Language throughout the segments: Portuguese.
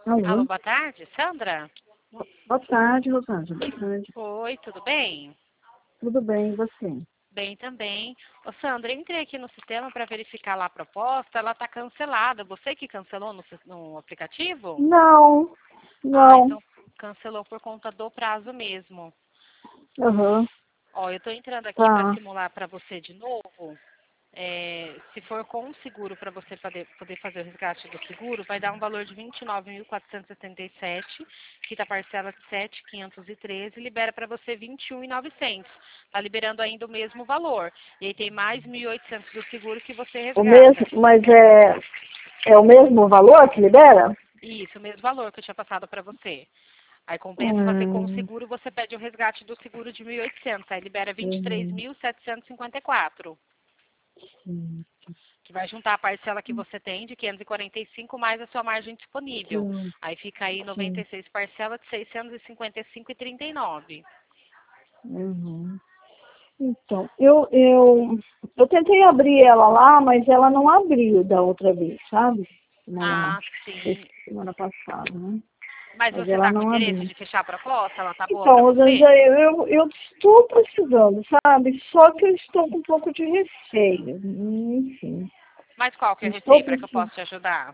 Alô, Alô? boa tarde, Sandra? Boa tarde, Rosângela. Boa tarde. Oi, tudo bem? Tudo bem, e você? Bem também. Ô, Sandra, eu entrei aqui no sistema para verificar lá a proposta, ela está cancelada. Você que cancelou no aplicativo? Não, Ah, não. então cancelou por conta do prazo mesmo. Aham, Ó, eu estou entrando aqui para tá. simular para você de novo. Se for com o seguro para você poder fazer o resgate do seguro, vai dar um valor de 29.477, quita a parcela de 7.513 e libera para você 21.900. Está liberando ainda o mesmo valor. E aí tem mais 1.800 do seguro que você O mesmo, resgata. mas é o mesmo valor que libera? Isso, o mesmo valor que eu tinha passado para você. Aí compensa fazer com o Hum, seguro, você pede o resgate do seguro de 1.800, aí libera uhum, 23.754. sim, Que vai juntar a parcela que você tem de 545 mais a sua margem disponível. sim, Aí fica aí sim. 96 parcelas de 655,39. Uhum. Então, eu tentei abrir ela lá, mas ela não abriu da outra vez, sabe? Ah, sim. Semana passada, né? Mas Mas você ela está com não interesse abriu. de fechar a proposta? Ela tá boa Então, para Rosângela, você? eu estou precisando, sabe? Só que eu estou com um pouco de receio. Enfim, Mas qual que é o estou receio para que eu precisando. possa te ajudar?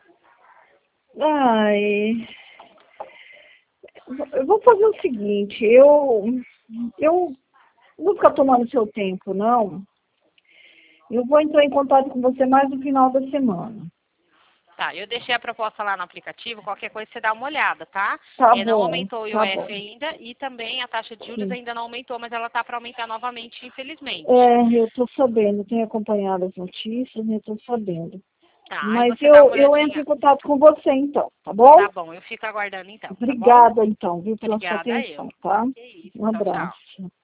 Ai, eu vou fazer o seguinte, eu não vou ficar tomando seu tempo, não. Eu vou entrar em contato com você mais no final da semana. Tá, eu deixei a proposta lá no aplicativo, qualquer coisa você dá uma olhada, tá? Tá Não bom, aumentou o tá IOF bom. ainda e também a taxa de juros Sim. ainda não aumentou, mas ela tá para aumentar novamente, infelizmente. É, eu estou sabendo, tenho acompanhado as notícias, né? Estou sabendo. Tá, aí Mas você dá uma eu entro em olhadinha. contato com você então, tá bom? Tá bom, eu fico aguardando então, tá bom? Obrigada, então, viu, pela sua Obrigada atenção, eu. tá? Que isso, Um tchau, tchau. abraço.